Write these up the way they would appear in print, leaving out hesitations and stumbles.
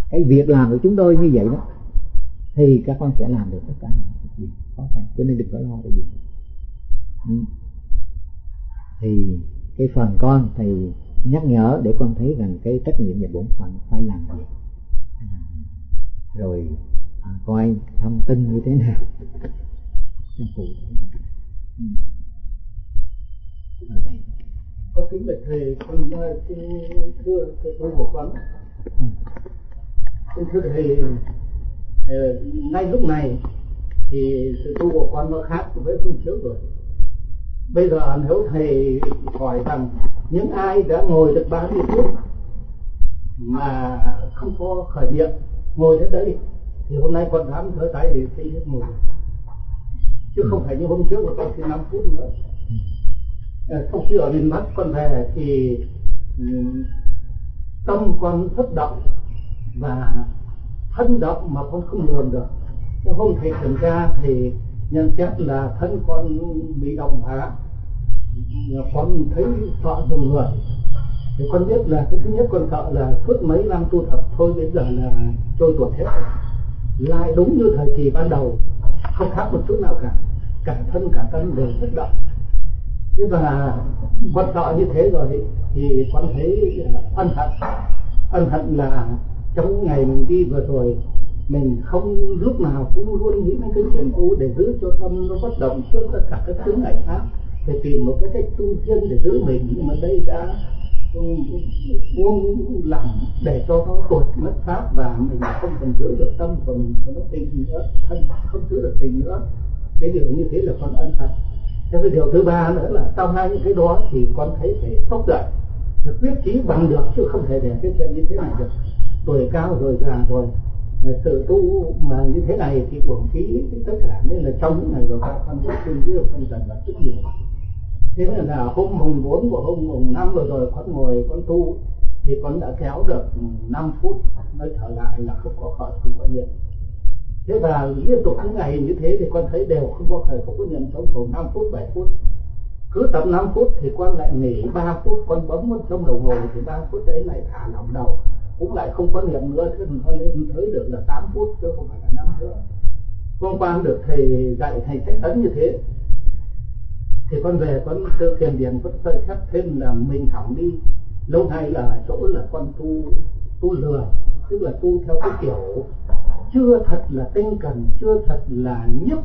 cái việc làm của chúng tôi như vậy đó, thì các con sẽ làm được tất cả những việc khó khăn, cho nên đừng có lo cái gì. Thì cái phần con thầy nhắc nhở để con thấy rằng cái trách nhiệm và bổn phận phải làm việc, rồi coi thông tin như thế nào cho cụ thể. Có kính bạch thầy, con thưa tôi một vấn. Thưa thầy, ngay lúc này thì sự tu của con nó khác với hôm trước rồi. Bây giờ nếu thầy hỏi rằng những ai đã ngồi được 30 phút mà không có khởi niệm ngồi đến đấy, thì hôm nay con dám thở tay để thấy ngồi, chứ không phải như hôm trước mà con chỉ 5 phút nữa. Sau khi ở miền Bắc con về thì tâm con rất động và thân động mà con không lường được. Hôm thầy kiểm tra thì nhận xét là thân con bị động hóa, con thấy sợ dùng người. Thì con biết là cái thứ nhất con sợ là suốt mấy năm tu tập thôi bây giờ là trôi tuột hết rồi. Lại đúng như thời kỳ ban đầu, không khác một chút nào cả thân cả tâm đều rất động. Thế và con sợ như thế rồi thì con thấy ân hận là trong ngày mình đi vừa rồi mình không lúc nào cũng luôn nghĩ đến cái chuyện tu để giữ cho tâm nó bất động trước tất cả các chướng ngại khác, để tìm một cái cách tu riêng để giữ mình. Nhưng mà đây đã buông lỏng để cho nó tuột mất pháp, và mình không còn giữ được tâm của mình cho nó tình nữa, thân không giữ được tình nữa. Cái điều như thế là con ân hận. Thế cái điều thứ ba nữa là sau hai những cái đó thì con thấy phải tốc dậy, quyết chí bằng được, chứ không thể để cái chuyện như thế này được. Tuổi cao rồi, già rồi, sự tu mà như thế này thì uổng phí tất cả. Nên là trong những ngày vừa qua con rất suy nghĩ, con dần rất nhiều. Thế nên là hôm mùng 4 và hôm mùng 5 rồi con ngồi con tu thì con đã kéo được 5 phút mới trở lại là không có khởi, không có niệm. Thế và liên tục những ngày như thế thì con thấy đều không có khởi, không có niệm trong vòng 5 phút 7 phút. Cứ tầm 5 phút thì con lại nghỉ 3 phút, con bấm một trong đồng hồ thì 3 phút đấy lại thả lỏng đầu, cũng lại không có niệm nữa. Thế nó lên tới được là 8 phút chứ không phải là 5 nữa. Hôm qua được thầy dạy thầy sách ấn như thế thì con về con tự kiểm điểm, con soi xét thêm là mình hỏng đi lâu nay là ở chỗ là con tu lừa, tức là tu theo cái kiểu chưa thật là tinh cần, chưa thật là nhiếp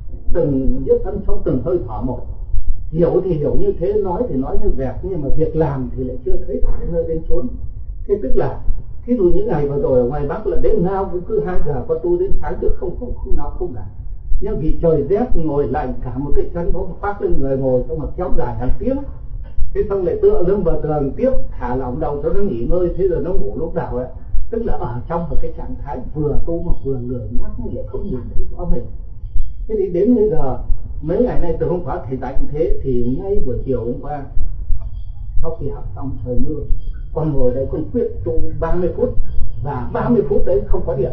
thân trong từng hơi thở một. Hiểu thì hiểu như thế, nói thì nói như vẹt, nhưng mà việc làm thì lại chưa thấy đến nơi đến chốn. Thế tức là ví dụ những ngày vừa rồi ở ngoài Bắc là đêm nào cũng cứ 2 giờ con tu đến sáng được, không nào không cả. Nhưng vì trời rét ngồi lạnh, cả một cái chân nó phát lên người ngồi xong mà kéo dài hàng tiếng. Thế xong lại tựa lưng vào tường tiếp, thả lỏng đầu cho nó nghỉ ngơi, thế rồi nó ngủ lúc nào ấy. Tức là ở trong một cái trạng thái vừa tu mà vừa lười nhác, nhưng lại không nhìn thấy rõ mình. Thế thì đến bây giờ mấy ngày nay từ hôm qua thầy dạy như thế thì ngay buổi chiều hôm qua sau khi học xong trời mưa, con ngồi đây con quyết tu 30 phút và 30 phút đấy không có điện.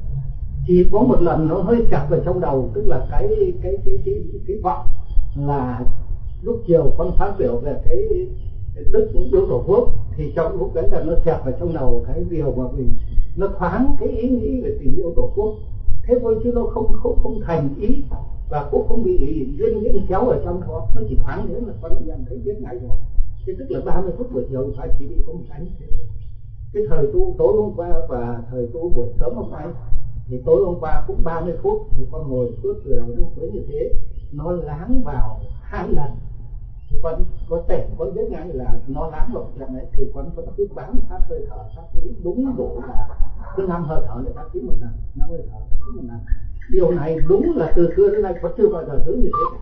Chỉ có một lần nó hơi chặt vào trong đầu, tức là cái vọng là lúc chiều con phát biểu về cái đức yêu tổ quốc, thì trong lúc đấy là nó xẹt vào trong đầu cái điều mà mình nó thoáng cái ý nghĩ về tình yêu tổ quốc. Thế thôi chứ nó không thành ý và cũng không bị duyên kéo ở trong đó, nó chỉ thoáng thế là con nhận thấy biết ngay rồi. Thế tức là 30 phút buổi chiều phải chỉ bị có một cái như thế. Cái thời tu tối hôm qua và thời tu buổi sớm hôm nay thì tối hôm qua cũng 30 phút thì con ngồi suốt từ đầu đến cuối như thế, nó láng vào 2 lần thì con có tỉnh, con biết ngay là nó láng vào chuyện đấy, thì con vẫn cứ bám sát hơi thở, sát khí đúng đủ là cứ 5 hơi thở để sát khí một lần, 5 hơi thở sát khí một lần. Điều này đúng là từ xưa đến nay con chưa bao giờ giữ như thế.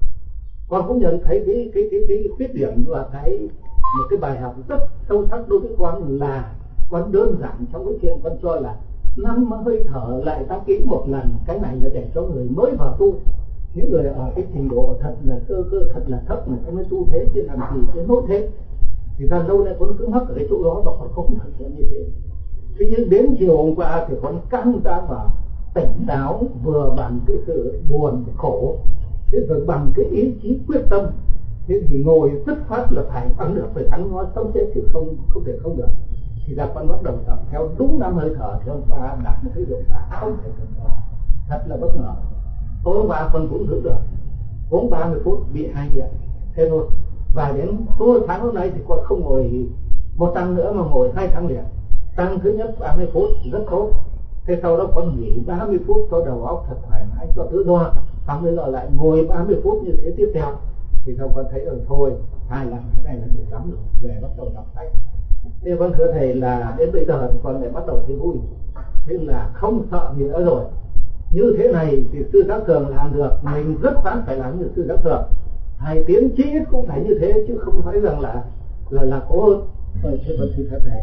Con cũng nhận thấy cái khuyết điểm và một cái bài học rất sâu sắc đối với con là con đơn giản trong cái chuyện con cho là 5 hơi thở lại tác kỹ một lần. Cái này là để cho người mới vào tu, những người ở cái trình độ thật là cơ thật là thấp này mới tu thế, chứ làm gì cái nốt thế. Thì ra lâu nay con cứ mắc ở cái chỗ đó và con không thực hiện như thế. Thế nhưng đến chiều hôm qua thì con căng ra và tỉnh táo, vừa bằng cái sự buồn khổ, thế rồi bằng cái ý chí quyết tâm, thế thì ngồi dứt khoát là phải thắng được, phải thắng nó, không thể chịu không thể không được. thì là con bắt đầu tập theo đúng 5 hơi thở. Thì ông bà đặt một cái động tác không thể tưởng tượng, thật là bất ngờ. Ông bà còn cũng giữ được 30 phút bị 2 điện thế thôi. Và đến tôi tháng hôm nay thì con không ngồi một tăng nữa mà ngồi 2 tháng liền. Tăng thứ nhất 30 phút rất tốt, thế sau đó con nghỉ 30 phút cho đầu óc thật thoải mái, cho tự do, xong bây giờ lại ngồi 30 phút như thế tiếp theo. Thì xong con thấy thôi 2 lần cái này là đủ lắm rồi, về bắt đầu đọc sách. Thế con thưa thầy là đến bây giờ thì con lại bắt đầu thấy vui, thế là không sợ gì nữa rồi. Như thế này thì sư Giác Thường làm được, mình rất khoát phải làm như sư Giác Thường. Thầy tiến chí cũng phải như thế, chứ không phải rằng là cố hơn. Thế con xin phép thầy.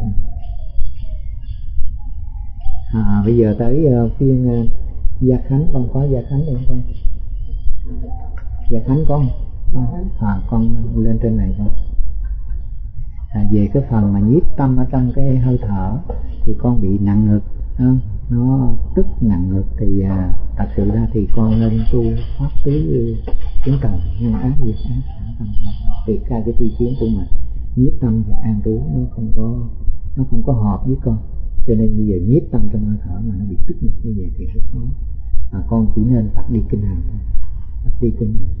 Bây giờ tới phiên Gia Khánh, con có Gia Khánh đây không con? Gia Khánh con. Con lên trên này con. Về cái phần mà nhiếp tâm ở trong cái hơi thở thì con bị nặng ngực, nó tức nặng ngực thì thật sự ra thì con nên tu pháp tứ chứng cần ngăn ác diệt ác xả tâm, tùy theo cái tri kiến của mình. Nhiếp tâm và an trú nó không có hợp với con, cho nên bây giờ nhiếp tâm trong hơi thở mà nó bị tức ngực như vậy thì rất khó. Con chỉ nên tập đi kinh hành thôi, tập đi kinh hành.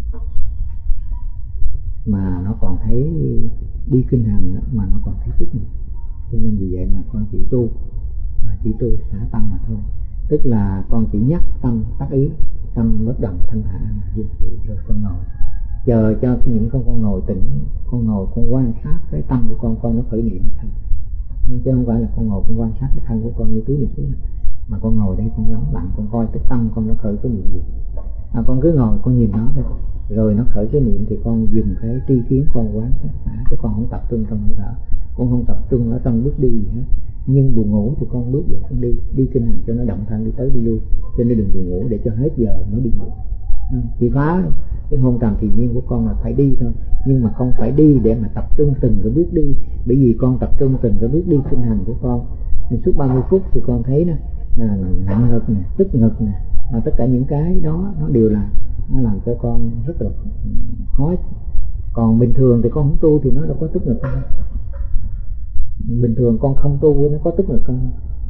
Mà nó còn thấy đi kinh hành mà nó còn thấy tức ngực, cho nên vì vậy mà con chỉ tu xả tâm mà thôi. Tức là con chỉ nhắc tâm tác ý, tâm bất động thanh thản rồi con ngồi chờ cho những con ngồi tỉnh, con ngồi con quan sát cái tâm của con coi nó khởi niệm hay không, chứ không phải là con ngồi con quan sát cái thân của con như tứ niệm xứ, mà con ngồi đây con lắng lặng con coi cái tâm con nó khởi cái niệm gì. Con cứ ngồi con nhìn nó thôi, rồi nó khởi cái niệm thì con dùng cái tri kiến con quán sát xả, chứ con không tập trung trong hơi thở, con không tập trung ở trong bước đi gì hết. Nhưng buồn ngủ thì con bước dậy con đi kinh hành cho nó động thân, đi tới đi lui, cho nên đừng buồn ngủ để cho hết giờ mới đi ngủ. Chỉ phá cái hôn trầm thiền nhiên của con là phải đi thôi, nhưng mà không phải đi để mà tập trung từng cái bước đi, bởi vì con tập trung từng cái bước đi kinh hành của con suốt 30 phút thì con thấy nặng ngực nè, tức ngực nè, tất cả những cái đó nó đều là nó làm cho con rất là khó. Còn bình thường thì con không tu thì nó đâu có tức ngực không. Bình thường con không tu nó có tức ngực không?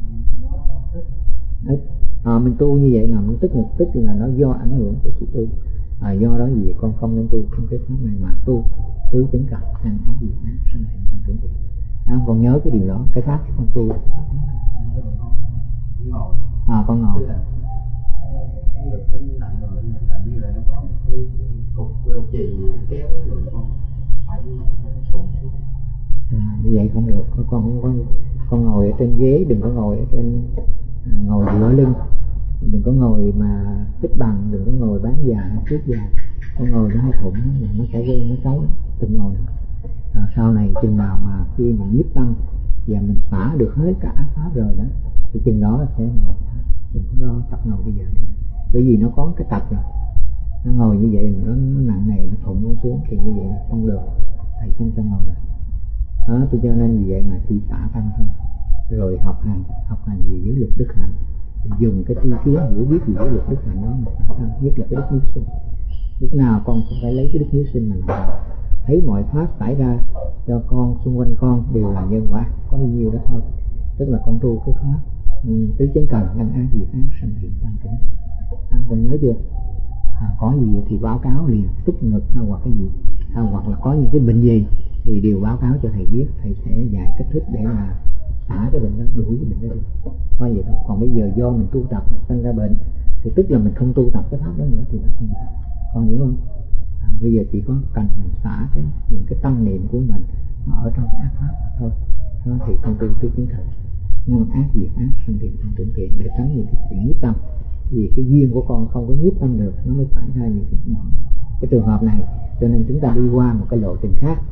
Mình tu như vậy là mình tức ngực, tức là nó do ảnh hưởng của sự tu. Do đó gì con không nên tu trong cái pháp này mà tu tứ chứng cần ngăn ác diệt ác sanh thiện sanh tưởng thiện. Con nhớ cái điều đó, cái pháp con tu. Con ngồi. Cái ngực nó nặng rồi, làm như là nó có một cái cục chì kéo rồi con phải thùng xuống. Như vậy không được, con ngồi ở trên ghế, đừng có ngồi ở trên ngồi dựa lưng, đừng có ngồi mà xích bằng, đừng có ngồi bán già trước già. Con ngồi nó hay thủng nó sẽ gây nó xấu, đừng ngồi nữa. Rồi sau này chừng nào mà khi mình nhiếp tâm và mình xả được hết cả ác pháp rồi đó thì chừng đó sẽ ngồi. Đừng có tập ngồi bây giờ đi, bởi vì nó có cái tập rồi, nó ngồi như vậy mà nó nặng nề, nó thủng nó xuống thì như vậy không được, thầy không cho ngồi được đó. Tôi cho nên vì vậy mà chỉ xả tâm thôi, rồi học hành gì dưới luật đức hạnh, dùng cái tri kiến hiểu biết gì dưới luật đức hạnh đó mà xả tâm, nhất là cái đức hiếu sinh. Lúc nào con cũng phải lấy cái đức hiếu sinh mà làm, thấy mọi pháp xảy ra cho con xung quanh con đều là nhân quả, có bao nhiêu đó thôi. Tức là con tu cái pháp tứ chánh cần ngăn ác diệt ác sanh thiện tam tưởng. Con nhớ chưa? Có gì thì báo cáo liền, tức ngực hoặc cái gì, hoặc là có những cái bệnh gì thì đều báo cáo cho thầy biết, thầy sẽ dạy cách thức để mà xả cái bệnh đó, đuổi cái bệnh đó đi. Có vậy thôi. Còn bây giờ do mình tu tập mà sinh ra bệnh thì tức là mình không tu tập cái pháp đó nữa thì nó không được. Con hiểu không? Bây giờ chỉ có cần mình xả những cái tâm niệm của mình nó ở trong cái ác pháp thôi, nó thì con tu tứ chứng thật ngăn ác diệt ác sanh thiện tam tưởng thiện để tránh những cái sự nhiếp tâm. Vì cái duyên của con không có nhiếp tâm được, nó mới xảy ra những cái trường hợp này. Cho nên chúng ta đi qua một cái lộ trình khác,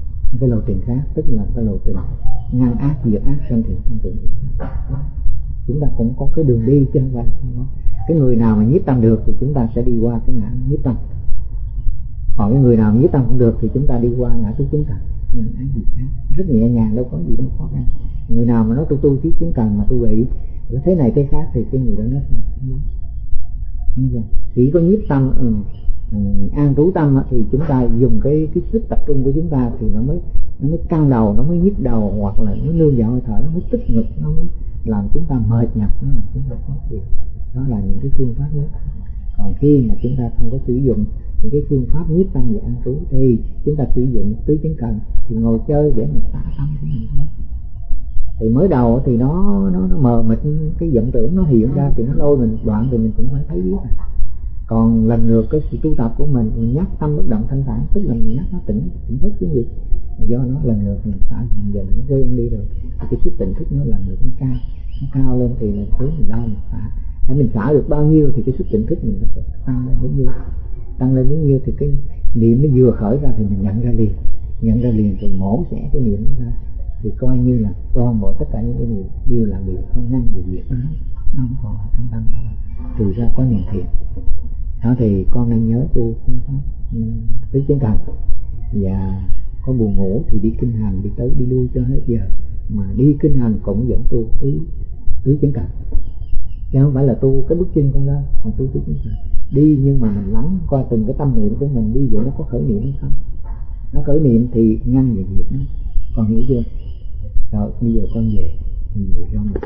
tức là cái lộ trình ngăn ác diệt ác sanh thiện tam tưởng thiện. Chúng ta cũng có cái đường đi chứ không phải là không có. Cái người nào mà nhiếp tâm được thì chúng ta sẽ đi qua cái ngã nhiếp tâm, còn cái người nào nhiếp tâm không được thì chúng ta đi qua ngã tứ chứng cần ngăn ác diệt ác, rất nhẹ nhàng, đâu có gì đâu khó khăn. Người nào mà nói tu tứ chứng cần mà tu bị thế này thế khác thì cái người đó nó sai. Chỉ có nhiếp tâm An trú tâm thì chúng ta dùng cái sức tập trung của chúng ta thì nó mới căng đầu, nó mới nhức đầu, hoặc là nó nương vào hơi thở, nó mới tức ngực, nó mới làm chúng ta mệt nhọc, nó làm chúng ta khó chịu. Đó là những cái phương pháp nhất. Còn khi mà chúng ta không có sử dụng những cái phương pháp nhiếp tâm và an trú thì chúng ta sử dụng tứ chánh cần, thì ngồi chơi để mà xả tâm của mình thôi. Thì mới đầu thì nó mờ mịt, cái vọng tưởng nó hiện ra thì nó lôi mình đoạn thì mình cũng phải thấy biết. Còn lần lượt cái sự tu tập của mình nhắc tâm bất động thanh thản, tức là mình nhắc nó tỉnh thức chứ gì. Do nó lần lượt mình xả dần nó quen đi rồi thì cái sức tỉnh thức nó lần lượt nó cao lên thì mình cứ mình lo mình xả. Hãy mình xả được bao nhiêu thì cái sức tỉnh thức mình nó sẽ tăng lên bấy nhiêu thì cái niệm nó vừa khởi ra thì mình nhận ra liền rồi mổ xẻ cái niệm nó ra, thì coi như là toàn bộ tất cả những cái niệm đều là việc không ngăn được việc nó không còn ở trong tâm, trừ ra có niệm thiện. Đó thì con nên nhớ tu cái pháp tứ chánh cần, và có buồn ngủ thì đi kinh hành, đi tới đi lui cho hết giờ, mà đi kinh hành cũng vẫn tu tứ chánh cần, chứ không phải là tu cái bước chân con ra, còn tu tứ chánh cần. Đi nhưng mà mình lắng coi từng cái tâm niệm của mình đi vậy nó có khởi niệm hay không. Nó khởi niệm thì ngăn về việc nó, con hiểu chưa? Rồi bây giờ con về cho một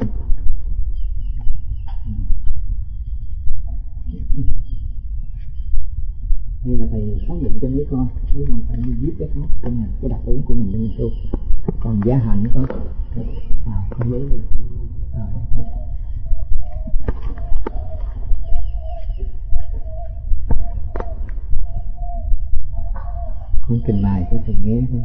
đây là thầy xác định cho mấy con phải đi viết cái pháp cho mình, cái đặc ứng của mình để mình tu. Còn giá hạnh có giấy đi. Con trình bày cho thầy nghe thôi.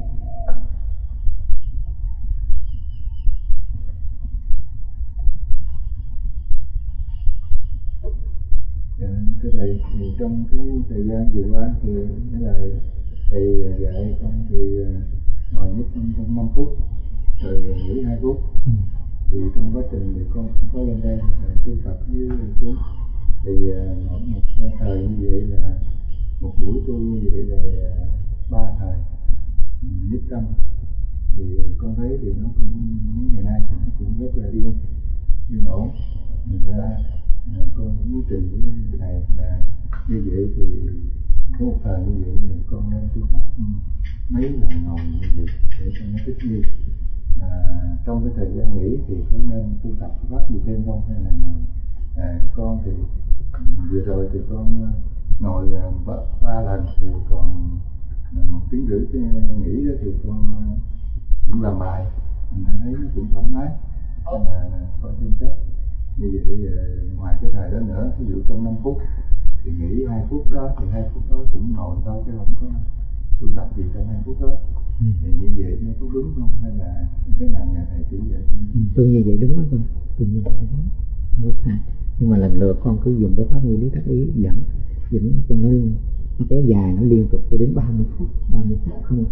Thưa thầy, thì trong cái thời gian vừa qua thì cái lời thầy dạy con thì ngồi nhất trong 5 phút rồi nghỉ 2 phút. Thì trong quá trình thì con cũng có lên đây tu tập với chú. Thì mỗi một thời như vậy là một buổi tu như vậy là 3 thời nhất tâm. Thì con thấy thì nó cũng mấy ngày nay thì nó cũng rất là yên ổn. Thành ra con cũng trình với thầy là như vậy thì có một thời như vậy thì con nên tu tập mấy lần ngồi như vậy để cho nó thích nghi. Trong cái thời gian nghỉ thì có nên tu tập pháp gì thêm không, hay là ngồi? Con thì vừa rồi thì con ngồi 3 lần thì còn 1 tiếng rưỡi nghỉ đó thì con cũng làm bài, mình thấy nó cũng thoải mái, khỏi thêm chất. Như vậy ngoài cái thời đó nữa, ví dụ trong 5 phút thì nghỉ 2 phút đó, thì 2 phút đó cũng ngồi thôi chứ không có tu tập gì trong 2 phút đó. Thì như vậy nó có đúng không, hay là cái nào nhà thầy chỉ dạy? Tôi như vậy đúng đó con, tôi như vậy đúng. Nhưng mà lần lượt con cứ dùng cái pháp nguyên lý tác ý dẫn cho nó kéo dài, nó liên tục cho đến 30 phút không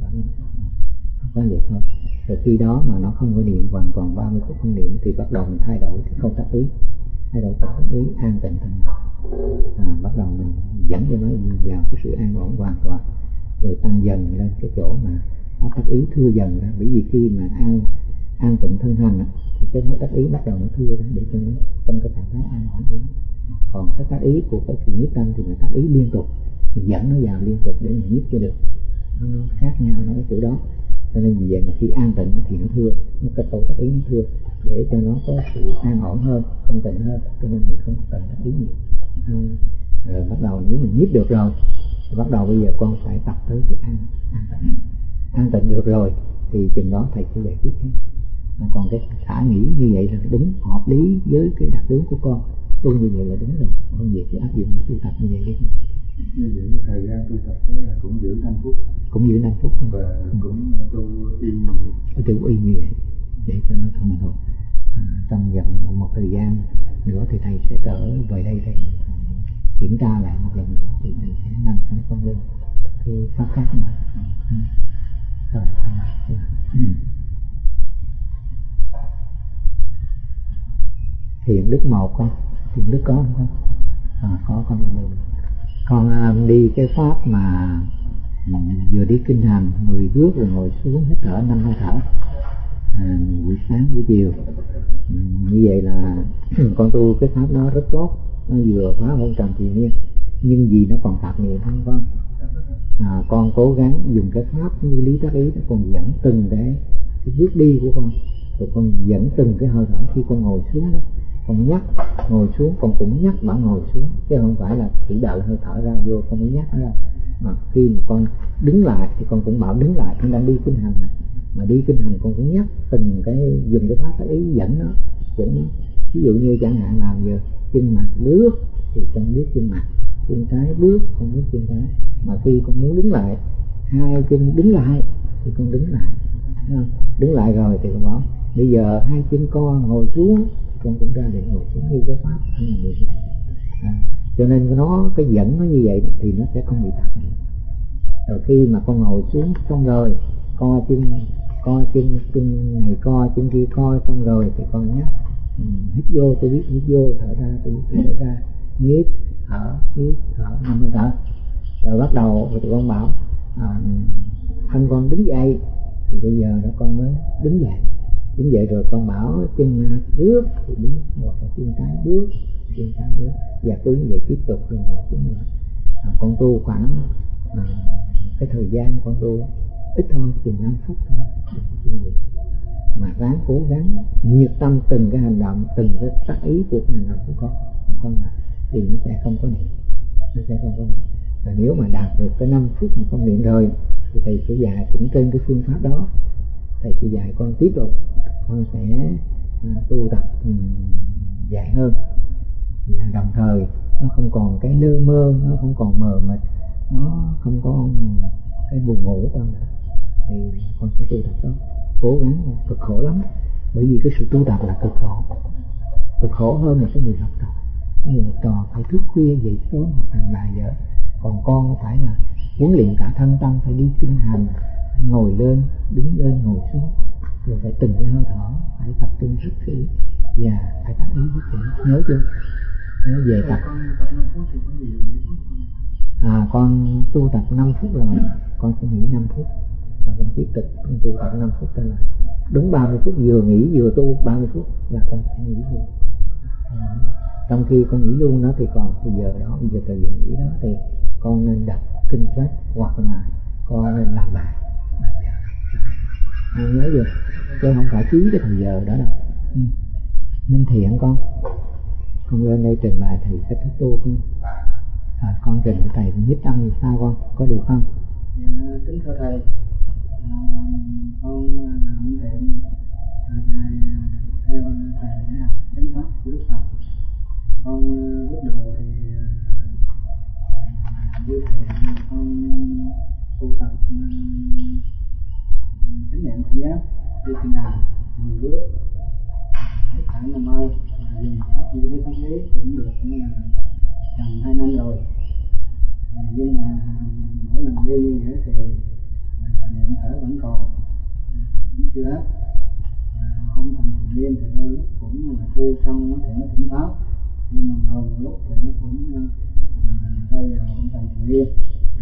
có vậy thôi. Rồi khi đó mà nó không có niệm hoàn toàn 30 phút không niệm thì bắt đầu mình thay đổi cái câu tác ý, an tịnh thanh, bắt đầu mình dẫn cho nó vào cái sự an ổn hoàn toàn, rồi tăng dần lên cái chỗ mà nó tác ý thưa dần ra. Bởi vì khi mà an tịnh thân hành thì cái tác ý bắt đầu nó thưa ra để cho nó trong cái trạng thái an ổn của nó. Còn cái tác ý của cái sự nhiếp tâm thì mình tác ý liên tục, mình dẫn nó vào liên tục để mình nhiếp cho được. Nó khác nhau nó ở chỗ đó. Cho nên vì vậy mà khi an tịnh thì nó thưa, nó cái câu tác ý nó thưa để cho nó có sự an ổn hơn, thanh tịnh hơn. Cho nên mình không cần tác ý nhiều. Rồi bắt đầu nếu mình nhiếp được rồi thì bắt đầu bây giờ con phải tập tới sự an tịnh được rồi thì chừng đó thầy sẽ dạy tiếp theo. Còn cái xả nghỉ như vậy là đúng hợp lý với cái đặc tướng của con, tu như vậy là đúng rồi. Con việc áp dụng tu tập như vậy đi. Như vậy cái thời gian tu tập đó là cũng giữ 5 phút. Cũng giữ 5 phút thôi. Và cũng tu yên như vậy. Tu yên như vậy để cho nó thuần thục. Trong vòng một thời gian nữa thì thầy sẽ trở về đây thầy kiểm tra lại một lần nữa thì thầy sẽ nâng con lên cái pháp khác nữa. Rồi. Thiện đức một con, thiện đức có không con? Có con lên đây. Con đi cái pháp mà vừa đi kinh hành 10 bước rồi ngồi xuống hít thở 5 hơi thở, buổi sáng buổi chiều. Như vậy là con tu cái pháp nó rất tốt, nó vừa phá hôn trầm thiền nhiên, nhưng vì nó còn tạp niệm không con. Con cố gắng dùng cái pháp như lý tác ý, con dẫn từng cái bước đi của con, rồi con dẫn từng cái hơi thở. Khi con ngồi xuống đó, con nhắc ngồi xuống, con cũng nhắc bạn ngồi xuống, chứ không phải là chỉ đợi hơi thở ra vô con mới nhắc nó ra. Mà khi mà con đứng lại thì con cũng bảo đứng lại, con đang đi kinh hành này, mà đi kinh hành con cũng nhắc từng cái, dùng cái pháp tác ý dẫn nó. Ví dụ như chẳng hạn nào giờ chân mặt bước thì con bước chân mặt, chân trái bước con bước chân trái. Mà khi con muốn đứng lại, hai chân đứng lại thì con đứng lại, đứng lại rồi thì con bảo bây giờ hai chân con ngồi xuống, con cũng ra để ngồi xuống như cái pháp thanh niệm. Cho nên nó cái dẫn nó như vậy thì nó sẽ không bị tạp niệm. Rồi khi mà con ngồi xuống xong rồi, co chân này co, chân kia co xong rồi thì con nhắc hít vô tôi biết hít vô, thở ra tôi biết thở ra, hít thở 5 hơi thở. Rồi bắt đầu thì con bảo thân con đứng dậy, thì bây giờ đó con mới đứng dậy rồi con bảo chân bước thì bước, hoặc là chân trái bước, và cứ như vậy tiếp tục rồi ngồi xuống nữa. Con tu khoảng cái thời gian con tu ít thôi, chừng 5 phút thôi, mà ráng cố gắng nhiệt tâm từng cái hành động, từng cái tác ý của cái hành động của con thì nó sẽ không có niệm. Và nếu mà đạt được cái 5 phút mà con niệm rồi thì thầy sẽ dạy cũng trên cái phương pháp đó. Thầy sẽ dạy con tiếp tục, con sẽ tu tập dài hơn, và đồng thời nó không còn cái lơ mơ, nó không còn mờ mịt, nó không có cái buồn ngủ con nữa, thì con sẽ tu tập đó. Cố gắng, cực khổ lắm, bởi vì cái sự tu tập là cực khổ hơn là cái người học trò. Người học trò phải thức khuya dậy sớm học hành bài vở, còn con phải là huấn luyện cả thân tâm, phải đi kinh hành, phải ngồi lên đứng lên ngồi xuống, rồi phải từng cái hơi thở phải tập trung rất kỹ và phải tác ý rất kỹ. Nhớ chưa? Nhớ về tập. Con tập 5 phút thì có gì con tu tập 5 phút rồi con sẽ nghỉ 5 phút, rồi con tiếp tục con tu tập 5 phút trở lại. Đúng 30 phút vừa nghỉ vừa tu 30 phút là con sẽ nghỉ luôn. Trong khi con nghỉ luôn đó thì còn thời giờ đó, giờ thời giờ nghỉ đó thì con nên đọc kinh sách, hoặc là con nên làm bài vở. Con nhớ chưa? Chứ không phải phí cái thời giờ đó đâu. Minh Thiện con lên đây trình bày thì cách thức tu con. Con trình với thầy nhất tâm thì sao con? Có được không? Dạ, kính thưa thầy, con là Minh Thiện, thầy theo thầy để học chánh pháp của Đức Phật. Con bước đầu thì như thầy con tu tập chánh niệm tỉnh giác đi kinh hành 10 bước, hết thảy Nam Mô, dùng pháp như thế pháp lý cũng được gần 2 năm rồi. Nhưng mà mỗi lần đi như vậy thì niệm thở vẫn còn chưa đáp. Ông thành thiền liên thì đôi lúc cũng là tu xong thì nó tỉnh táo, nhưng mà ngồi một lúc thì nó cũng rơi vào ông thành thiền liên.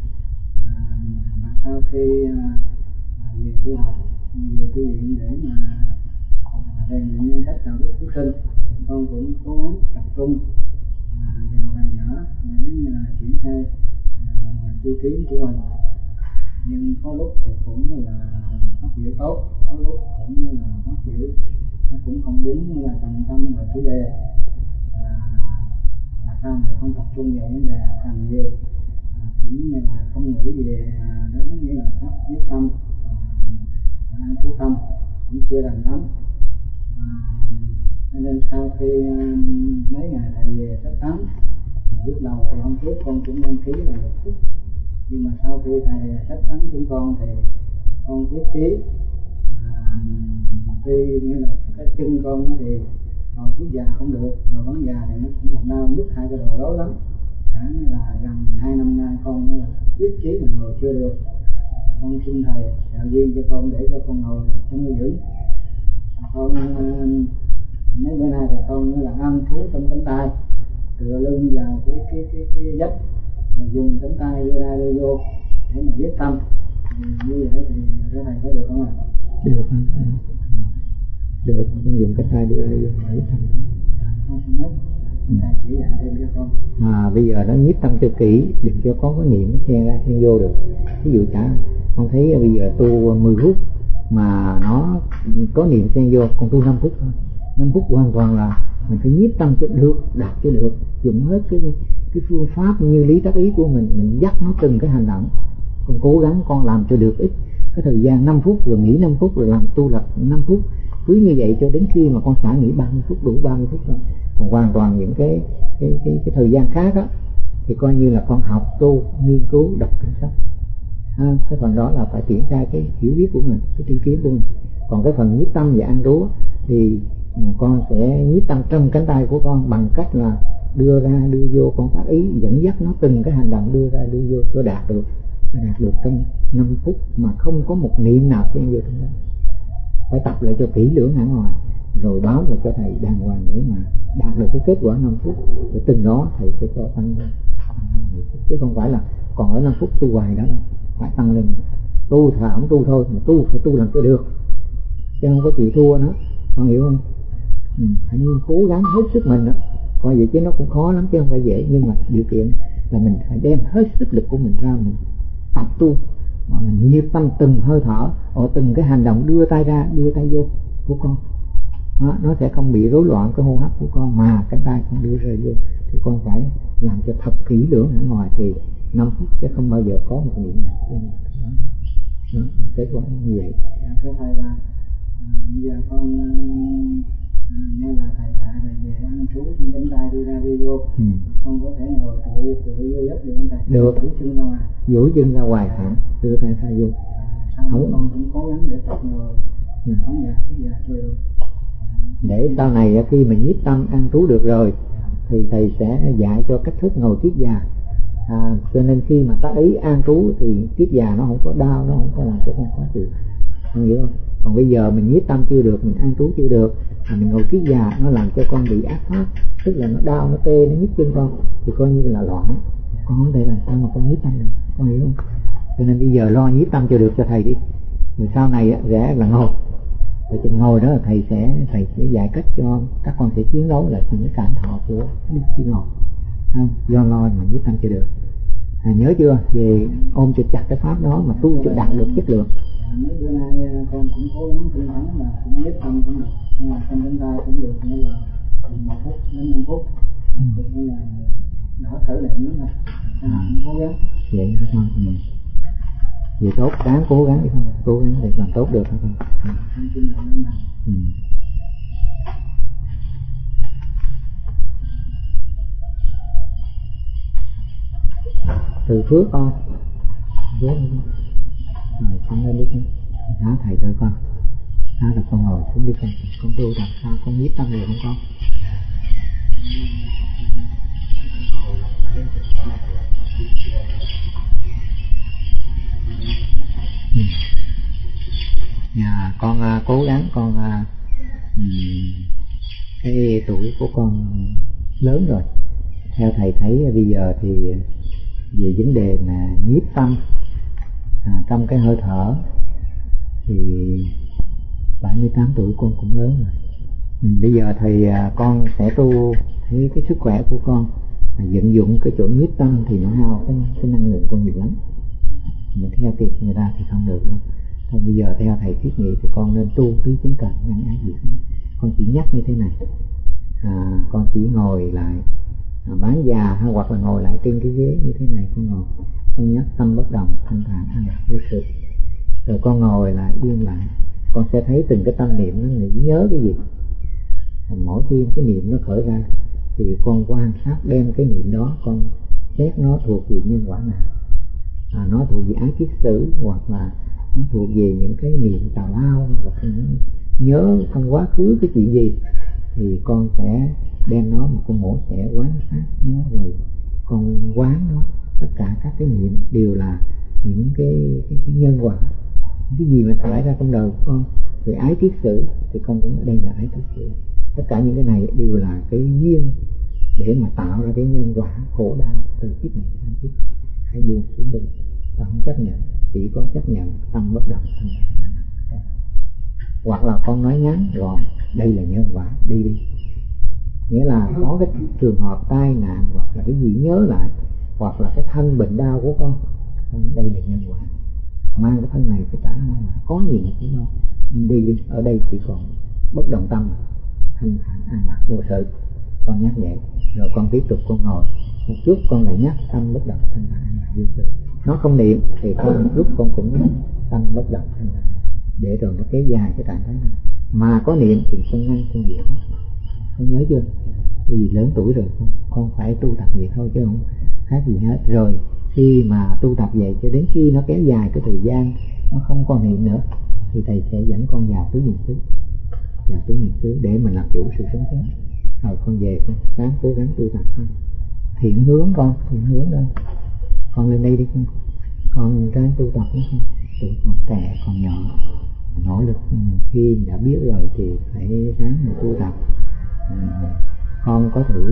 Mà sau khi về tu học, về tu viện để mà rèn luyện nhân cách đạo đức phước sinh, con cũng cố gắng tập trung vào bài vở để triển khai tu tiến của mình. Nhưng có lúc thì cũng là phát biểu tốt, có lúc cũng là phát biểu nó cũng không đúng là trọng tâm và chủ đề, là sau này không tập trung vào vấn đề càng nhiều, cũng như là không nghĩ về đến nghĩa là pháp nhất tâm, an trú tâm cũng chưa đành lắm. Nên sau khi mấy ngày thầy về sách tắm thì bước đầu thì hôm trước con cũng đăng ký là 1 phút, nhưng mà sau khi thầy sách tắm chúng con thì con viết ký. Tuy như là cái chân con thì hồi trước già không được, rồi vẫn già thì nó cũng còn đau nhức hai cái đầu rối lắm. Cả là gần 2 năm nay con là viết ký mà ngồi chưa được. Con xin thầy đạo duyên cho con để cho con ngồi cho nó vững. Con mấy bữa nay thì con là ăn cứu trong cánh tay, tựa lưng vào cái dách, rồi dùng cánh tay đưa ra đưa vô để mà viết tâm. Như vậy thì thưa thầy có được không ạ? Được không? Được, con dùng cánh tay đưa ra vô viết tâm. Con xin hết. chỉ dạy thêm cho con. Bây giờ nó nhiếp tâm cho kỹ, đừng cho có niệm nó xen ra xen vô được. Ví dụ con thấy bây giờ tu 10 phút mà nó có niệm xen vô, con tu 5 phút thôi. 5 phút hoàn toàn là mình phải nhiếp tâm cho được, đạt cho được, dùng hết cái phương pháp như lý tác ý của mình dắt nó từng cái hành động. Con cố gắng con làm cho được ít, cái thời gian 5 phút rồi nghỉ 5 phút rồi làm tu lập 5 phút, cứ như vậy cho đến khi mà con xả nghỉ 30 phút, đủ 30 phút thôi. Còn hoàn toàn những cái thời gian khác á thì coi như là con học tu, nghiên cứu, đọc kinh sách. Cái phần đó là phải triển khai cái hiểu biết của mình, cái tri kiến của mình. Còn cái phần nhiếp tâm và an trú thì con sẽ nhiếp tâm trong cánh tay của con bằng cách là đưa ra đưa vô, con tác ý dẫn dắt nó từng cái hành động đưa ra đưa vô cho đạt được trong 5 phút mà không có một niệm nào xen vô trong đó. Phải tập lại cho kỹ lưỡng hẳn hoài, rồi báo lại cho thầy đàng hoàng để mà đạt được cái kết quả 5 phút. Rồi từng đó thầy sẽ cho tăng lên, chứ không phải là còn ở 5 phút tu hoài đó đâu, phải tăng lên. Tu thà không tu thôi, mà tu phải tu làm cho được, chứ không có chịu thua nữa, con hiểu không? Phải cố gắng hết sức mình đó. Coi vậy chứ nó cũng khó lắm chứ không phải dễ, nhưng mà điều kiện là mình phải đem hết sức lực của mình ra, mình tập tu mà mình nhiếp tâm từng hơi thở, từng cái hành động đưa tay ra đưa tay vô của con. Nó sẽ không bị rối loạn cái hô hấp của con, mà cái tay con đưa ra vô thì con phải làm cho thật kỹ lưỡng ở ngoài, thì 5 phút sẽ không bao giờ có một niệm nào. Đó là kết quả như vậy. Cái thầy là bây giờ con nghe là thầy dạy thầy về ăn trú trong cánh tay đưa ra đưa vô, con có thể ngồi tựa vô giấc được không thầy? Được. Duỗi chân ra ngoài. Duỗi chân ra ngoài hả? Đưa tay ra vô. Con cũng cố gắng để tập ngồi phóng dài cái dài thôi. Để sau này khi mình nhiếp tâm an trú được rồi thì thầy sẽ dạy cho cách thức ngồi kiết già. Cho nên khi mà tác ý an trú thì kiết già nó không có đau, nó không có làm cho con khó chịu, con hiểu không? Còn bây giờ mình nhiếp tâm chưa được, mình an trú chưa được, mà mình ngồi kiết già nó làm cho con bị ác pháp, tức là nó đau, nó tê, nó nhức chân con, thì coi như là loạn. Con không thể làm sao mà con nhiếp tâm được, con hiểu không? Cho nên bây giờ lo nhiếp tâm cho được cho thầy đi, rồi sau này rẽ là ngồi. Rồi chừng ngồi đó là thầy sẽ dạy cách cho các con sẽ chiến đấu lại những cái cảm thọ của khi ngồi, không do lo mà nhiếp tâm cho được. Nhớ chưa, về ôm cho chặt cái pháp đó mà tu cho đạt được chất lượng. Mấy bữa nay con cũng cố gắng tinh tấn là cũng nhiếp tâm cũng được, trong cánh tay cũng được, như là từ 1 phút đến 5 phút, cũng là đỡ thở đệm nữa mà cũng cố gắng vậy hả con? Vậy tốt, ráng cố gắng đi con, cố gắng để làm tốt được hả con? Từ phước con, phước rồi con lên đi con, thả thầy thôi con, thả là con ngồi xuống đi con tu làm sao con nhiếp tâm được không con? Con cố gắng con, cái tuổi của con lớn rồi, theo thầy thấy bây giờ thì về vấn đề mà nhiếp tâm trong cái hơi thở thì 78 tuổi con cũng lớn rồi. Bây giờ thầy con sẽ tu với cái sức khỏe của con, vận dụng cái chỗ nhiếp tâm thì nó hao cái năng lượng con nhiều lắm, mình theo kịp người ta thì không được đâu. Thôi bây giờ theo thầy thiết nghị thì con nên tu tứ chánh cần ngăn ác diệt ác. Con chỉ nhắc như thế này, con chỉ ngồi lại bán già hay hoặc là ngồi lại trên cái ghế như thế này, con ngồi, con nhắc tâm bất động, thanh thản an lạc vô sự, rồi con ngồi lại yên lại, con sẽ thấy từng cái tâm niệm nó nghĩ nhớ cái gì. Mỗi khi cái niệm nó khởi ra thì con quan sát đem cái niệm đó, con xét nó thuộc về nhân quả nào, nó thuộc về ái kiết sử, hoặc là nó thuộc về những cái niệm tào lao, hoặc là nhớ trong quá khứ cái chuyện gì, thì con sẽ đem nó một con mổ xẻ quán sát nó, rồi con quán nó. Tất cả các cái niệm đều là những cái nhân quả, cái gì mà xảy ra trong đời của con. Rồi ái kiết sử thì con cũng đây là ái kiết sử. Tất cả những cái này đều là cái duyên để mà tạo ra cái nhân quả khổ đau từ kiếp này sang kiếp. Hãy buông xuống đi, ta không chấp nhận, chỉ có chấp nhận tâm bất động thanh thản. Hoặc là con nói ngắn gọn, đây là nhân quả, đi đi. Nghĩa là có cái trường hợp tai nạn hoặc là cái gì nhớ lại, hoặc là cái thân bệnh đau của con, đây là nhân quả. Mang cái thân này phải trả nhân quả. Có gì mà cũng lo. Đi ở đây chỉ còn bất động tâm, thanh thản an lạc vô sự. Con nhắc vậy, rồi con tiếp tục con ngồi một chút, con lại nhắc tâm bất động thanh thản an lạc vô sự. Nó không niệm thì con một lúc con cũng nhắc tâm bất động thanh thản, để rồi nó kéo dài cái trạng thái này. Mà có niệm thì con ngăn con diễn. Con nhớ chưa? Vì lớn tuổi rồi con phải tu tập vậy thôi chứ không khác gì hết. Rồi khi mà tu tập vậy cho đến khi nó kéo dài cái thời gian nó không còn niệm nữa thì thầy sẽ dẫn con vào tứ niệm xứ, vào tứ niệm xứ để mình làm chủ sự sống chết. Rồi con về con ráng cố gắng tu tập con. Thiện hướng con, thiện hướng đâu. Con lên đây đi con ráng tu tập nữa con. Tuổi còn trẻ còn nhỏ, nỗ lực. Khi đã biết rồi thì phải ráng mà tu tập. Con có thử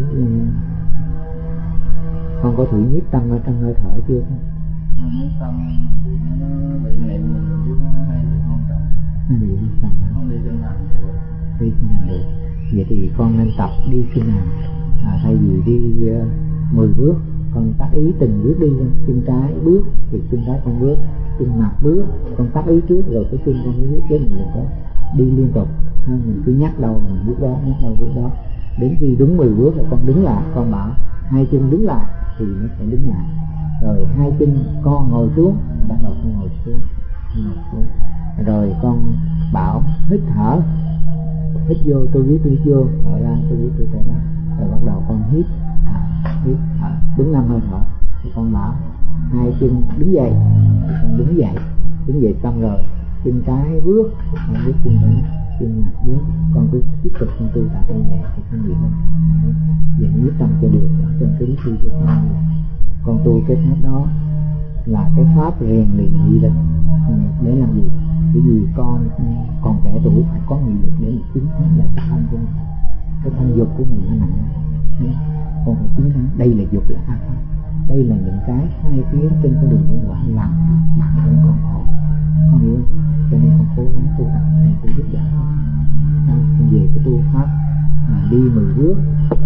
nhiếp tâm ở trong hơi thở chưa con? Nhiếp tâm nó bị niệm biết hay bị không cần. Nó bị không cần. Không đi kinh hành được. Đi kinh hành được. Vậy thì con nên tập đi kinh hành. Thay vì đi 10 bước, con tác ý từng bước đi con. Chân trái bước thì chân trái con bước, chân mặt bước, con tác ý trước rồi cái chân con mới bước, chứ mình đừng có đi liên tục. Mình cứ nhắc đâu mình bước đó, nhắc đâu bước đó. Đến khi đúng 10 bước rồi con đứng lại, con bảo hai chân đứng lại thì nó sẽ đứng lại. Rồi hai chân con ngồi xuống, bắt đầu con ngồi xuống. Rồi con bảo hít thở, hít vô tôi biết tôi hít vô, thở ra tôi biết tôi thở ra. Rồi bắt đầu con hít thở, đúng 5 hơi thở. Thì con bảo hai chân đứng dậy thì con đứng dậy xong rồi chân trái bước, con bước chân trái, chân mặt bước. Con cứ tiếp tục con tu tập như vậy thì không bị hơn. Vậy nhiếp tâm cho được ở trong cái lý thi của con tu cái pháp đó là cái pháp rèn luyện nghị lực. Để làm gì? Bởi vì con còn trẻ tuổi phải có nghị lực để mà chiến thắng là cái thân của mình. Cái thân dục của mình nó nặng, con phải chiến thắng. Đây là dục là ác pháp. Đây là những cái hai phía trên cái đường nhân quả làm bản thân con khổ. Con hiểu không? Cho nên con cố gắng tu tập thầy sẽ giúp đỡ con về cái tu pháp. Đi 10 bước,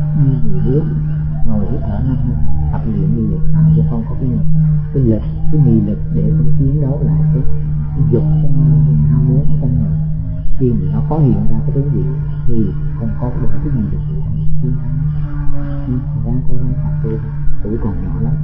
ngồi hít thở 5 hơi, tập luyện như vậy tạo cho con có cái lực, cái nghị lực để con chiến đấu lại cái dục, cái ham muốn trong mình. Khi mà nó có hiện ra cái thứ gì thì con có đủ cái nghị lực để con chiến thắng. Ráng cố gắng tập tu, tuổi còn nhỏ lắm.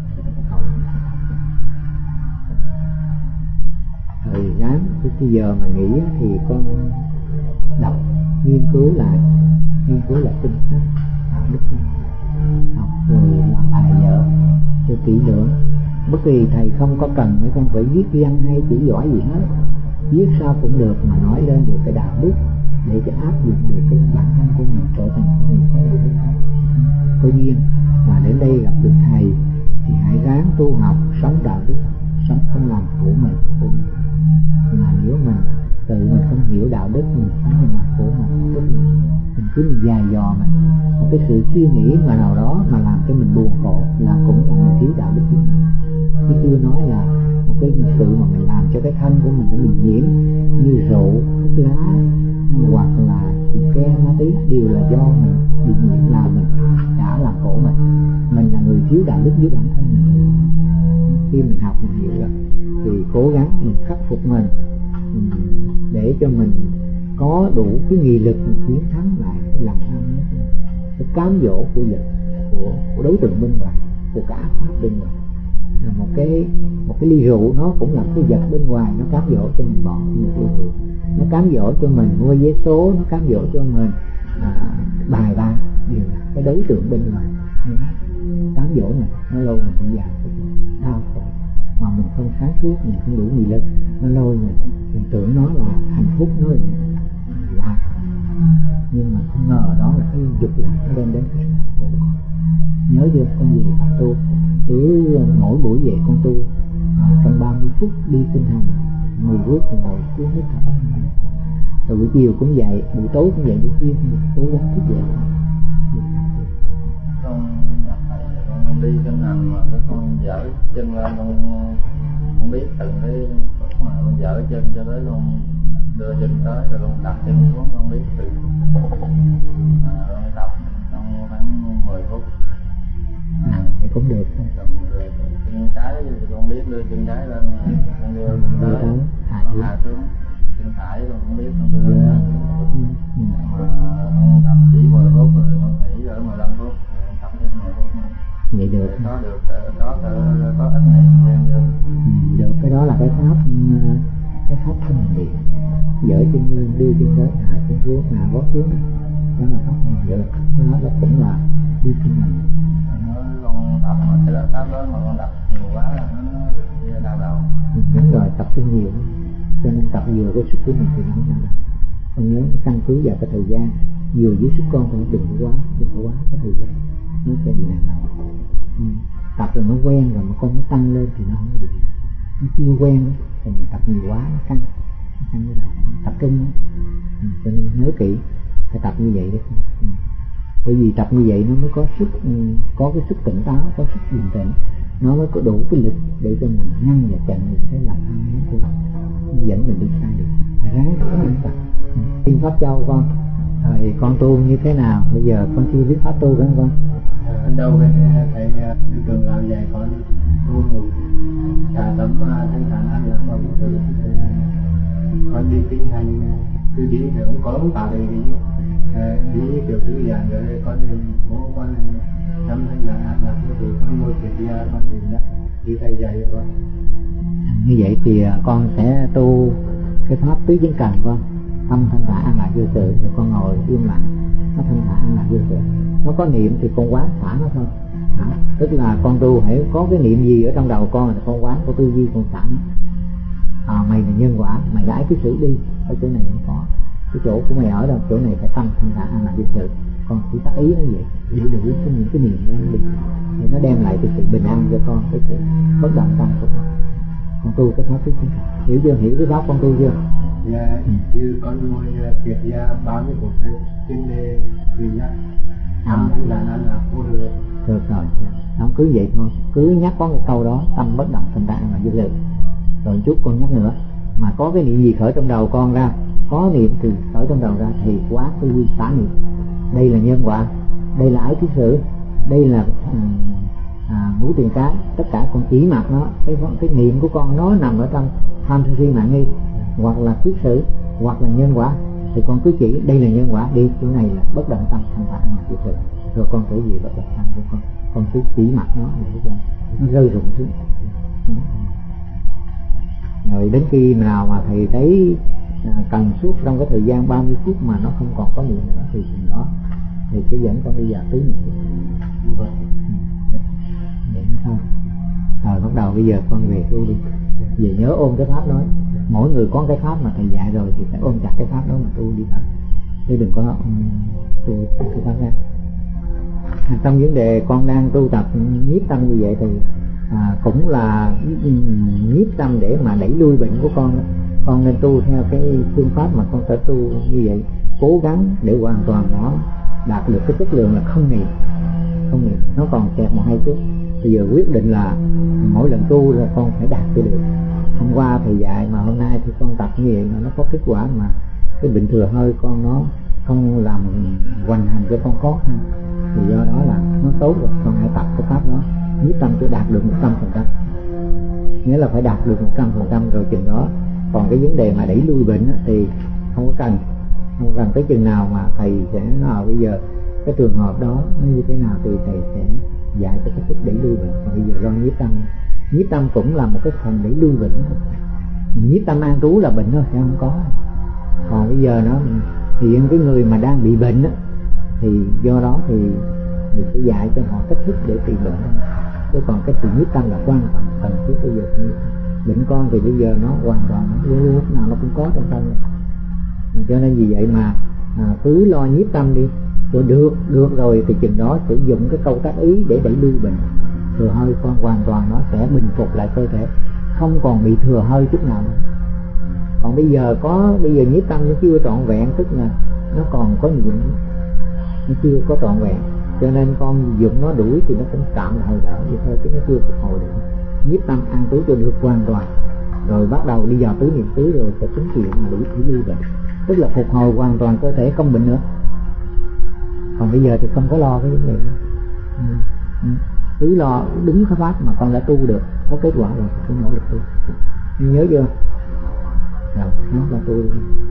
Thời ráng cái giờ mà nghỉ thì con đọc nghiên cứu lại kinh sách đạo đức, học rồi làm bài vở cho kỹ lưỡng. Bất kỳ thầy không có cần mấy con phải viết văn hay chỉ giỏi gì hết, viết sao cũng được mà nói lên được cái đạo đức để cho áp dụng được cái bản thân của mình trở thành con người có đạo đức, có duyên. Mà đến đây gặp được thầy thì hãy ráng tu học, sống đạo đức, sống không làm của mình. Mà nếu mình tự mình không hiểu đạo đức, mình sống làm của mình, tức là mình cứ dài dò mình một cái sự suy nghĩ mà nào đó mà làm cho mình buồn khổ là cũng là mình thiếu đạo đức của mình. Chứ chưa nói là một cái sự mà mình làm cho cái thân của mình nó bị nhiễm như rượu, thuốc lá hoặc là ke, ma túy đều là do mình bị nhiễm, là mình đã làm khổ mình. Mình là người thiếu đạo đức với bản thân mình. Khi mình học mình hiểu rồi thì cố gắng mình khắc phục mình để cho mình có đủ cái nghị lực mình chiến thắng lại cái lòng tham nhất, cái cám dỗ của vật, của đối tượng bên ngoài, của cả pháp bên ngoài. Một cái ly rượu nó cũng là cái vật bên ngoài, nó cám dỗ cho mình bỏ mình tiêu thụ, nó cám dỗ cho mình mua vé số, nó cám dỗ cho mình bài bạc, đều là cái đối tượng bên ngoài cám dỗ mình, nó lâu mình đi vào cái đau khổ mà mình không sáng suốt, mình không đủ nghị lực, nó lôi mình tưởng nó là hạnh phúc, nó là nhưng mà không ngờ đó là cái dục lạc nó đem đến cái khổ. Nhớ chưa? Con về tập tu, cứ mỗi buổi về con tu trong 30 phút đi kinh hành 10 bước rồi ngồi xuống hít thở. Rồi buổi chiều cũng vậy, buổi tối cũng vậy, buổi khuya cũng vậy, cố gắng thức dậy. Con đi kinh hành mà con dở chân lên, con biết từng cái mà con dở chân cho tới luôn đưa chân tới rồi con đặt chân xuống, con biết từ con tập được. Chân trái thì con biết đưa chân trái lên, con đưa tới hạ xuống, chân phải con cũng biết con đưa lên. Mà con tập chỉ 10 phút rồi con nghỉ ở 15 phút, con tập thêm 10 phút nữa. Vậy được. Có ít niệm thêm. Được, cái đó là cái pháp hành niệm. Dỡ chân lên, đưa chân tới, hạ chân xuống, hạ gót xuống, đó là pháp hành niệm. Cái đó là cũng là đi chân mình. Con tập mà cái là pháp đó mà con tập nhiều quá là nó đau đầu. Đúng rồi, tập trung nhiều, cho nên tập vừa với sức của mình thì nó không đau. Con nhớ căn cứ vào cái thời gian vừa với sức con thôi, đừng có quá cái thời gian, nó sẽ bị nặng đầu. Tập rồi nó quen rồi mà con nó tăng lên thì nó không bị, nó chưa quen đó. Thì mình tập nhiều quá nó căng cái đầu, tập trung đó. Cho nên nhớ kỹ phải tập như vậy đấy. Bởi vì tập như vậy nó mới có sức, có cái sức tỉnh táo, có sức bình tĩnh, nó mới có đủ cái lực để cho mình ngăn và chặn những cái làm ăn của mình, dẫn mình đi sai được. Phải ráng tập. Tiên pháp châu con, rồi con tu như thế nào? Bây giờ con chưa biết pháp tu phải không con? Đâu phải đi trường làm vậy con tu một cả tấm thanh thản ăn là con từ con đi kinh hành cứ đi được có tạo đề đi kiểu thư giãn rồi con thì bố con này tâm thanh thản ăn là thì con ngồi thiệt ra con thì đi thầy dạy rồi con. Như vậy thì con sẽ tu cái pháp tứ chứng cần con, tâm thanh thản an lạc vô sự, rồi con ngồi im lặng, nó thanh thản an lạc vô sự. Nó có niệm thì con quán xả nó thôi. Tức là con tu hãy có cái niệm gì ở trong đầu con là con quán, con tư duy con xả nó. Mày là nhân quả, mày đãi cái sự đi, ở chỗ này không có, cái chỗ của mày ở đâu, chỗ này phải tâm thanh thản an lạc vô sự. Con chỉ tác ý nó vậy, để đủ những cái niệm đó đi, thì nó đem lại cái sự bình an cho con, cái sự bất động tâm của con. Con tu cái pháp tứ chứng cần, hiểu chưa? Hiểu cái pháp con tu chưa? Dạ, như con ngồi thiệt ra 30 phút trên đề vì nhắc thanh là ăn là vô được. Được rồi, không cứ vậy thôi, cứ nhắc có cái câu đó, tâm bất động thanh thản là vô lực. Rồi chút con nhắc nữa, mà có cái niệm gì khởi trong đầu con ra, có niệm từ khởi trong đầu ra thì quá tư duy xả niệm. Đây là nhân quả, đây là ái thứ sử, đây là ngũ tiền cái, tất cả con chỉ mặc nó, cái niệm của con nó nằm ở trong tham sân si mạng nghi, hoặc là kiết sử, hoặc là nhân quả, thì con cứ chỉ đây là nhân quả đi, chỗ này là bất động tâm thanh thản là kiết sử, rồi con phải gì bất động tâm của con cứ chỉ mặc nó để cho nó rơi rụng xuống. Rồi đến khi nào mà thầy thấy cần suốt trong cái thời gian 30 phút mà nó không còn có niệm nữa thì chừng đó thì sẽ dẫn con đi vào tứ niệm. Vậy thôi. Rồi bắt đầu bây giờ con về tu đi, về nhớ ôm cái pháp đó. Mỗi người có cái pháp mà thầy dạy rồi thì phải ôm chặt cái pháp đó mà tu đi thật, chứ đừng có tu cái pháp ra. Trong vấn đề con đang tu tập nhiếp tâm như vậy thì cũng là nhiếp tâm để mà đẩy lui bệnh của con đó. Con nên tu theo cái phương pháp mà con phải tu như vậy, cố gắng để hoàn toàn nó đạt được cái chất lượng là không niệm. Nó còn kẹt 1-2 chút. Bây giờ quyết định là mỗi lần tu là con phải đạt cho được. Hôm qua thầy dạy mà hôm nay thì con tập như vậy mà nó có kết quả, mà cái bệnh thừa hơi con nó không làm hoành hành cho con khó khăn, thì do đó là nó tốt rồi. Con hãy tập cái pháp đó, nhiếp tâm cho đạt được 100%, nghĩa là phải đạt được 100% rồi chừng đó. Còn cái vấn đề mà đẩy lui bệnh thì không có cần tới chừng nào mà thầy sẽ nói bây giờ cái trường hợp đó nó như thế nào thì thầy sẽ dạy cho cái cách đẩy lui bệnh. Còn bây giờ lo nhiếp tâm cũng là một cái phần đẩy lui bệnh. Nhiếp tâm an trú là bệnh thôi, sẽ không có. Còn bây giờ nó hiện cái người mà đang bị bệnh á, thì do đó thì mình sẽ dạy cho họ cách thức để trị bệnh. Chứ còn cái sự nhiếp tâm là quan trọng, cần thiết. Bây giờ bệnh con thì bây giờ nó hoàn toàn luôn lúc nào nó cũng có trong thân. Cho nên vì vậy mà cứ lo nhiếp tâm đi, rồi được rồi thì chừng đó sử dụng cái câu tác ý để đẩy lui bệnh. Thừa hơi con hoàn toàn nó sẽ bình phục lại cơ thể, không còn bị thừa hơi chút nào nữa. Còn bây giờ nhiếp tâm nó chưa trọn vẹn, tức là nó còn có niệm, nó chưa có trọn vẹn, cho nên con dụng nó đuổi thì nó cũng tạm thời đỡ vậy thôi, chứ nó chưa phục hồi được. Nhiếp tâm an trú cho được hoàn toàn, rồi bắt đầu đi vào tứ niệm xứ, rồi sẽ tính chuyện mà đuổi lui bệnh, tức là phục hồi hoàn toàn cơ thể không bệnh nữa. Còn bây giờ thì không có lo cái vấn đề đó. cứ lo đúng cái pháp mà con đã tu được, có kết quả rồi cứ nỗ lực tu. Nhớ chưa? Rồi nó là tu.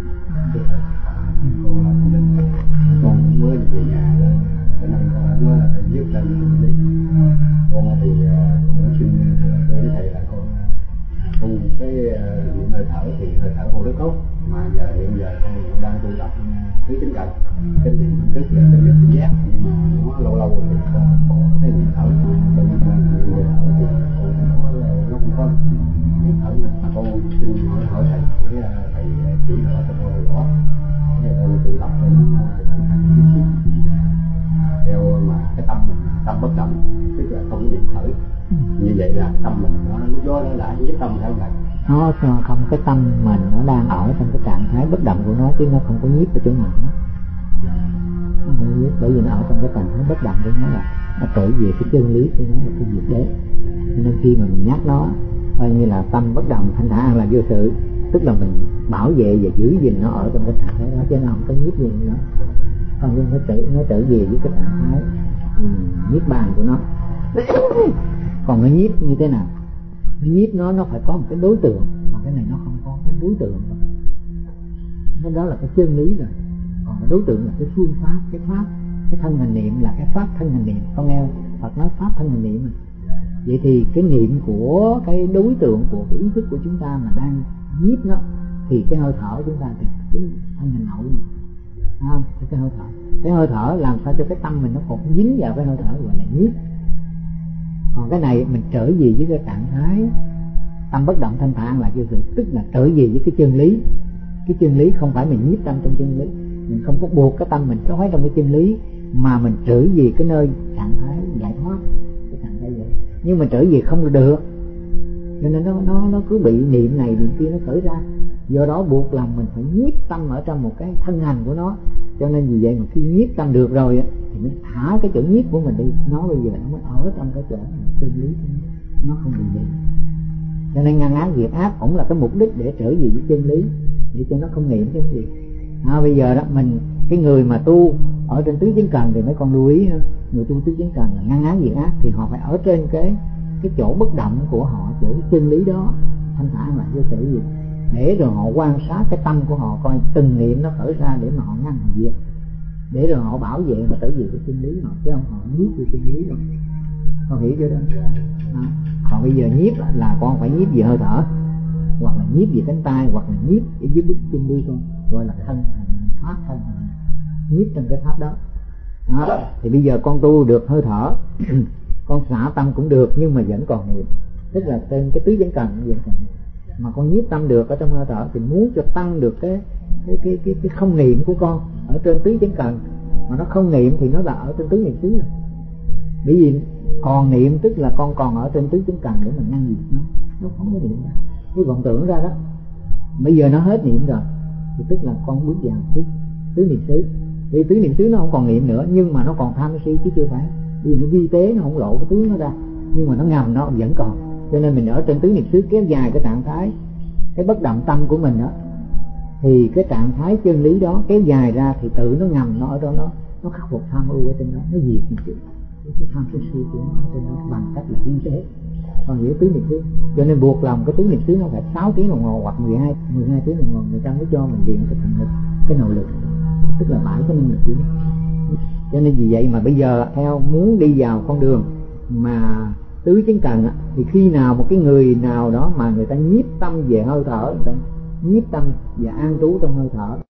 Con cũng mới về nhà đó, cho nên con đã nói là viết lên lý. Con thì con cũng xin với thầy là con tu cái luyện hơi thở thì hơi thở con rất tốt, mà hiện giờ con đang tu tập tứ chính cần, cái niệm thức là cái niệm tỉnh giác, nhưng mà nó lâu lâu thì con có cái niệm thở bên niệm hơi thở thì con nó cũng có niệm thở, mà con xin hỏi thầy để thầy chỉ rõ cho con rõ để con tu tập cho nó cẩn thận chút xíu, theo mà cái tâm mình tâm bất động, tức là không có niệm thở. Như vậy là cái tâm mình nó lúc đó nó đã nhất tâm theo này. Nó không, cái tâm mình nó đang ở trong cái trạng thái bất động của nó, chứ nó không có nhiếp ở chỗ nào đó. Bởi vì nó ở trong cái trạng thái bất động của nó, là nó trở về cái chân lý của nó là cái việc đấy. Cho nên khi mà mình nhắc nó coi như là tâm bất động thanh thản an lạc vô sự, tức là mình bảo vệ và giữ gìn nó ở trong cái trạng thái đó, chứ nó không có nhiếp gì nữa. Còn nó trở về với cái trạng thái niết bàn của nó. Còn nó nhiếp như thế nào? Nó nhiếp nó phải có một cái đối tượng, còn cái này nó không có cái đối tượng. Đó là cái chân lý rồi. Còn cái đối tượng là cái phương pháp, cái pháp, cái thân hành niệm là cái pháp thân hành niệm. Con nghe Phật nói pháp thân hành niệm. Vậy thì cái niệm của cái đối tượng của cái ý thức của chúng ta mà đang nhiếp nó, thì cái hơi thở chúng ta thì cái thân hành nội, không? Cái hơi thở làm sao cho cái tâm mình nó còn dính vào cái hơi thở gọi là nhiếp. Còn cái này mình trở về với cái trạng thái tâm bất động thanh thản là vô sự, tức là trở về với cái chân lý. Cái chân lý không phải mình nhiếp tâm trong chân lý, mình không có buộc cái tâm mình trói trong cái chân lý, mà mình trở về cái nơi trạng thái giải thoát, cái trạng thái vậy. Nhưng mà trở về không được, cho nên nó cứ bị niệm này niệm kia nó khởi ra. Do đó buộc lòng mình phải nhiếp tâm ở trong một cái thân hành của nó. Cho nên vì vậy mà khi nhiếp tâm được rồi á, thì mình thả cái chỗ nhiếp của mình đi, nó bây giờ nó mới ở trong cái chỗ chân lý, nó không bị niệm. Cho nên ngăn ác diệt ác cũng là cái mục đích để trở về với chân lý, để cho nó không niệm cái gì. Bây giờ đó mình, cái người mà tu ở trên tứ chính cần thì mấy con lưu ý ha, người tu tứ chính cần là ngăn ác diệt ác thì họ phải ở trên cái chỗ bất động của họ, chỗ chân lý đó thanh thản lại vô sự gì, để rồi họ quan sát cái tâm của họ, coi từng niệm nó khởi ra để mà họ ngăn họ diệt, để rồi họ bảo vệ mà trở về cái chân lý họ, chứ không họ nhiếp về chân lý rồi. Con hiểu chưa đó? Còn bây giờ nhiếp là con phải nhiếp về hơi thở, hoặc là nhiếp về cánh tay, hoặc là nhiếp ở dưới bức chân đi, con gọi là thân pháp, thân nhiếp trong cái pháp đó. Thì bây giờ con tu được hơi thở con xả tâm cũng được, nhưng mà vẫn còn niệm, tức là trên cái tứ chánh cần vẫn còn niệm. Mà con nhiếp tâm được ở trong hơi thở thì muốn cho tăng được cái không niệm của con ở trên tứ chánh cần, mà nó không niệm thì nó là ở trên tứ niệm xứ rồi. Bởi vì còn niệm tức là con còn ở trên tứ chánh cần để mình ngăn diệt nó không có niệm ra, cái vọng tưởng ra đó. Bây giờ nó hết niệm rồi thì tức là con bước vào tứ niệm xứ. Vì tứ niệm xứ nó không còn niệm nữa, nhưng mà nó còn tham si chứ chưa phải. Vì nó vi tế, nó không lộ cái tướng nó ra, nhưng mà nó ngầm nó vẫn còn. Cho nên mình ở trên tứ niệm xứ kéo dài cái trạng thái, cái bất động tâm của mình đó, thì cái trạng thái chân lý đó kéo dài ra thì tự nó ngầm nó ở đó, nó khắc phục tham ưu ở trên đó, nó diệt một chuyện cái tham si của nó ở trên đó bằng cách là vi tế. Còn giữa tứ niệm xứ, cho nên buộc lòng cái tứ niệm xứ nó phải 6 tiếng đồng hồ hoặc 12 tiếng đồng hồ người ta mới cho mình điện cái thần lực, cái nội lực, tức là 7 cái năng lực. Cho nên vì vậy mà bây giờ theo muốn đi vào con đường mà tứ chánh cần thì khi nào một cái người nào đó mà người ta nhiếp tâm về hơi thở, người ta nhiếp tâm và an trú trong hơi thở,